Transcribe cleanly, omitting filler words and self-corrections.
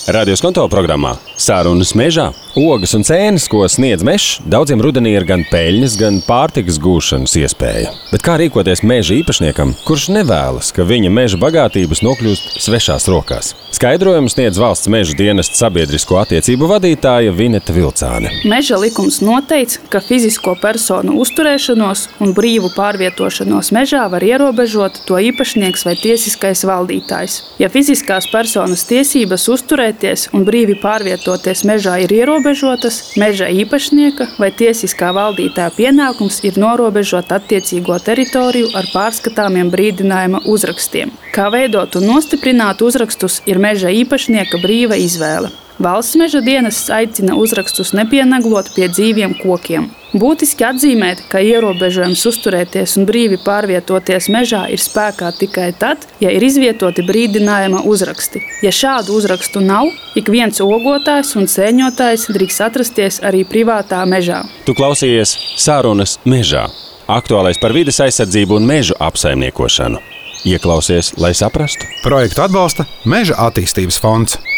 Radio Skonto programmā Sārunas mežā. Ogas un cēnes, ko sniedz mežs, daudziem rudenī ir gan peļņas, gan pārtikas gūšanas iespēja. Bet kā rīkoties meža īpašniekam, kurš nevēlas, ka viņa meža bagātības nokļūst svešās rokās? Skaidrojumu sniedz Valsts meža dienesta sabiedrisko attiecību vadītāja Vineta Vilcāne. Meža likums noteic, ka fizisko personu uzturēšanos un brīvu pārvietošanos mežā var ierobežot to īpašnieks vai tiesiskais valdītājs. Ja fiziskās personas tiesības uzturēties un brīvi pārvietoties mežā ir ierobežotas, meža īpašnieka vai tiesiskā valdītāja pienākums ir norobežot attiecīgo teritoriju ar pārskatāmiem brīdinājuma uzrakstiem. Kā veidot un nostiprināt uzrakstus ir meža īpašnieka brīva izvēle. Valsts meža dienests aicina uzrakstus nepieneglot pie dzīviem kokiem. Būtiski atzīmēt, ka ierobežojums uzturēties un brīvi pārvietoties mežā ir spēkā tikai tad, ja ir izvietoti brīdinājuma uzraksti. Ja šādu uzrakstu nav, ik viens ogotājs un sēņotājs drīkst atrasties arī privātā mežā. Tu klausījies Sārunas mežā. Aktuālais par vides aizsardzību un mežu apsaimniekošanu. Ieklausies, lai saprastu. Projektu atbalsta Meža attīstības fonds.